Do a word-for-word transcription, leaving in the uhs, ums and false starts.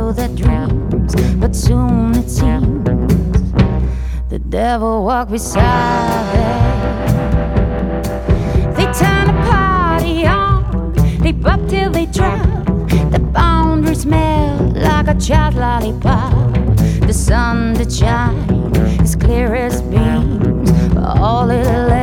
follow their dreams, but soon it seems the devil walked beside them. They turn the party on, they pop till they drop. The boundaries melt like a child lollipop. The sun that shines as clear as beams, all it